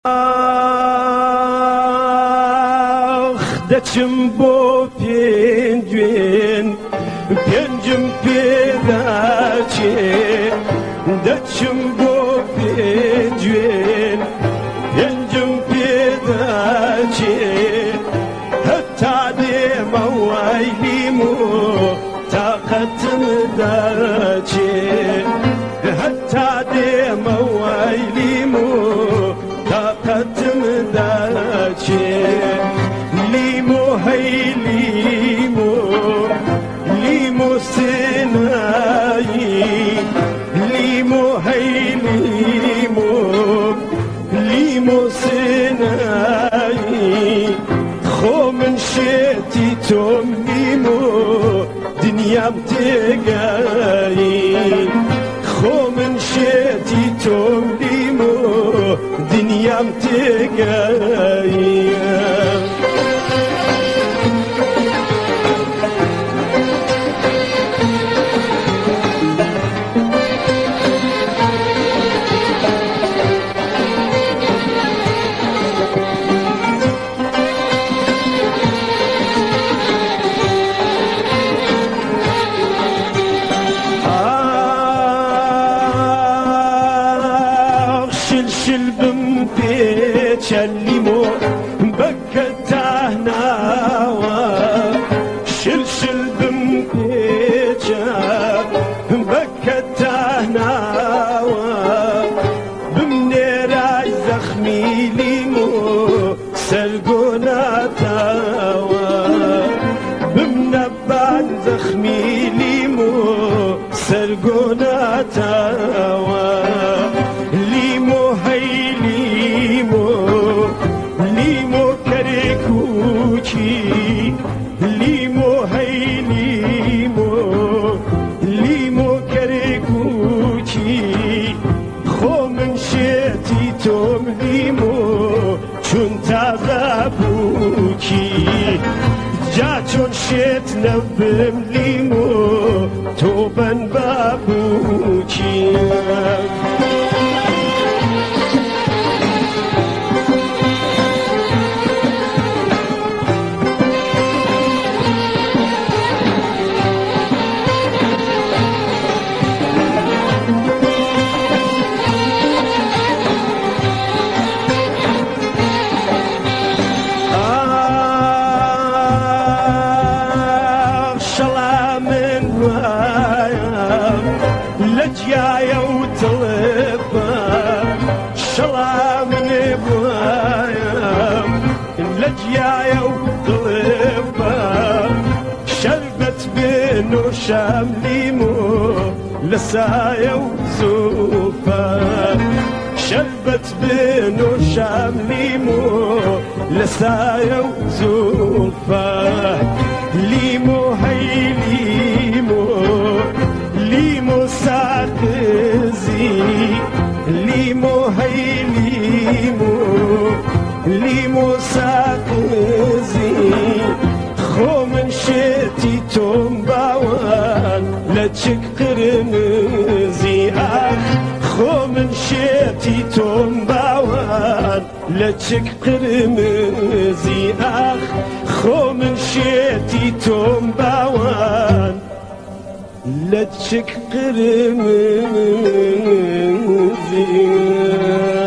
دەچم بۆ پێنجێن پێنجم پێداچێ دەچم بۆ پێنجێن پێنجم پێداچێ هەتا دێمە وایلیم و تاقەتم داچێ هەتا دێمە وایلیم و تاقەتم داچێ لیمو هەی لیمو لیمو سنایی لیمو هەی لیمو لیمو سنایی خۆ من شێتی تۆم لیمو دنیام تێگایی خۆ من شێتی تۆم لیمو دنیام تێگایی شلبم بيتشلمو بكتهناوا شلبم بيتشا بكتهناوا بمنيراي زخمي ليمو سلقونا تاوا بمنبان زخمي ليمو سلقونا تاوا لیمو هی لیمو لیمو کرکوچی لیمو هی لیمو لیمو کرکوچی خو من شێتی تۆم لیمو چون تازە بووکی جا چۆن شێت نەبم لیمو تۆ بەن بابووکی لجيايا وطلبا شلا من بوايا لجيايا وطلبا شربت بينو شامليمو لسايا وزوفا شربت بينو شامليمو لسايا وزوفا ليمو هي ليمو لیمو ساقزی لیمو هی لیمو لیمو ساقزی خو من شێتی تۆم باوان لەچک قرمزی ئاخ خۆ من شێتی تۆم باوان لەچک قرمزی ئاخ خۆ من شێتی تۆم باوان لەچک قرمزی